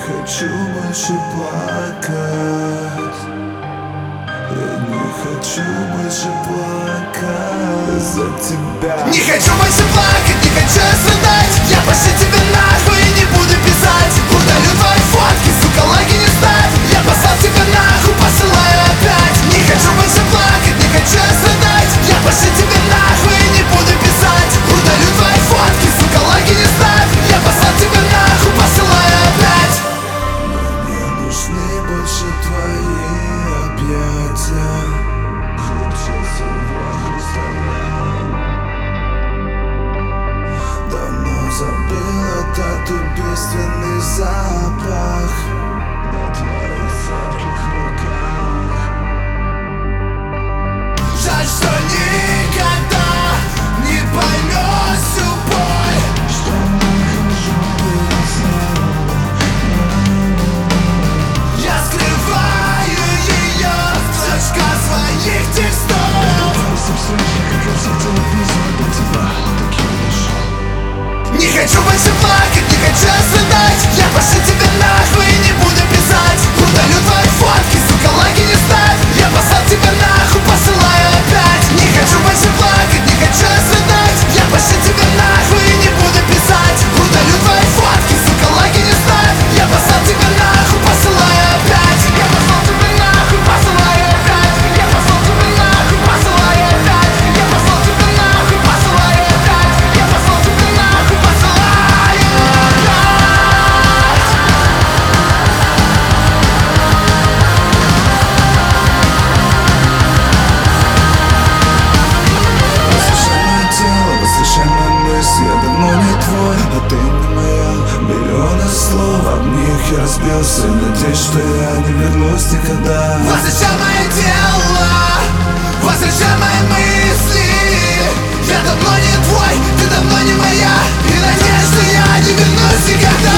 хочу больше плакать. Я не хочу больше плакать за тебя. Не хочу больше плакать, не хочу страдать. Я пошлю тебя нахуй и не буду писать. Удалю твои фотки, сука, лайки не ставь. Я послал тебя нахуй, посылаю опять. Не хочу больше плакать, не хочу страдать. Я пошлю тебя нахуй и не буду писать. Удалю твои фотки, сука, лайки не ставь. Я послал тебя нахуй, посылаю опять. Мне нужны больше твои объятия. Крутился вокруг стола. Давно забыл этот убийственный запах на твоих сладких руках. Жаль, что никогда не поймешь всю боль, что нахожу снова. я скрываю ее в точках своих текстов. Не хочу больше плакать, не хочу страдать. Я пошлю тебя нахуй и не буду писать. Удалю твои фотки, сука, лайки не ставь. Я послал тебя нахуй, посылаю опять. Не хочу больше плакать, не хочу страдать. Я пошлю тебя нахуй и не буду писать. Удалю твои фотки, сука, лайки не ставь. Я послал тебя нахуй, посылаю опять. Я послал тебя нахуй, посылаю опять. Я послал тебя нахуй, посылаю опять. Я послал тебя нахуй, посылаю опять. Я послал тебя нахуй, посылаю опять. Послушай мое тело, послушай мои мысли. Я давно не твой, а ты не моя. Миллионы слов, об них я разбился. Надеюсь, что я не вернусь никогда. Возвращай мое тело, возвращай мои мысли. Я давно не твой, ты давно не моя. И надеюсь, что я не вернусь никогда.